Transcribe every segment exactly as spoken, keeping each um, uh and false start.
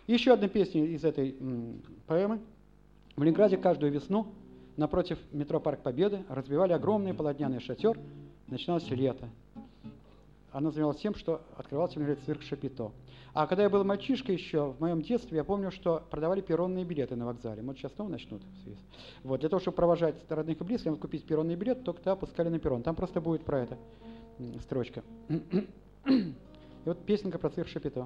Еще одна песня из этой м, поэмы. В Ленинграде каждую весну напротив метро Парк Победы разбивали огромный полотняный шатер. Начиналось лето. Она занималась тем, что открывался в Ленинграде цирк Шапито. А когда я был мальчишкой еще, в моем детстве, я помню, что продавали перронные билеты на вокзале. Вот сейчас снова начнут. Вот, для того, чтобы провожать родных и близких, надо купить перронный билет, только тогда пускали на перрон. Там просто будет про это строчка. И вот песенка про цирк Шапито.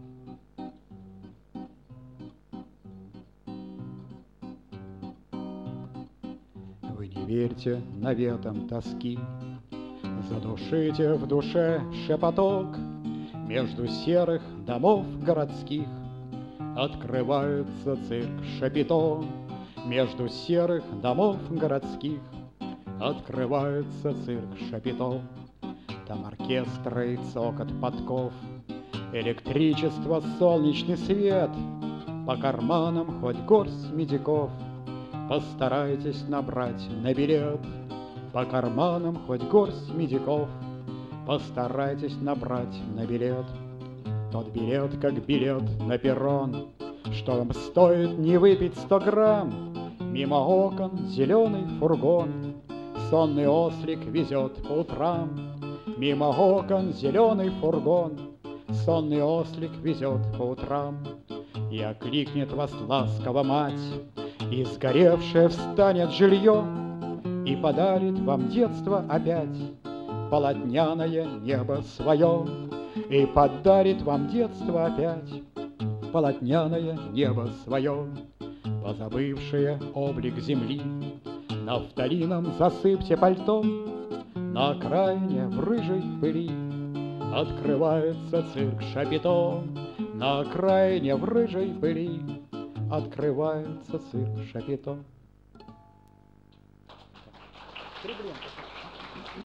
Вы не верьте наветам тоски, задушите в душе шепоток. Между серых домов городских открывается цирк Шапито. Между серых домов городских открывается цирк Шапито. Там оркестры и цокот подков, электричество, солнечный свет, по карманам хоть горсть медиков. Постарайтесь набрать на билет, по карманам хоть горсть медиков. Постарайтесь набрать на билет. Тот билет, как билет на перрон, что вам стоит не выпить сто грамм. Мимо окон зеленый фургон сонный ослик везет по утрам. Мимо окон зеленый фургон сонный ослик везет по утрам. И окликнет вас ласково мать, и сгоревшее встанет жилье, и подарит вам детство опять, полотняное небо свое. И подарит вам детство опять, полотняное небо свое. Позабывшее облик земли, нафталином засыпьте пальто. На окраине в рыжей пыли открывается цирк Шапито. На окраине в рыжей пыли открывается цирк Шапито.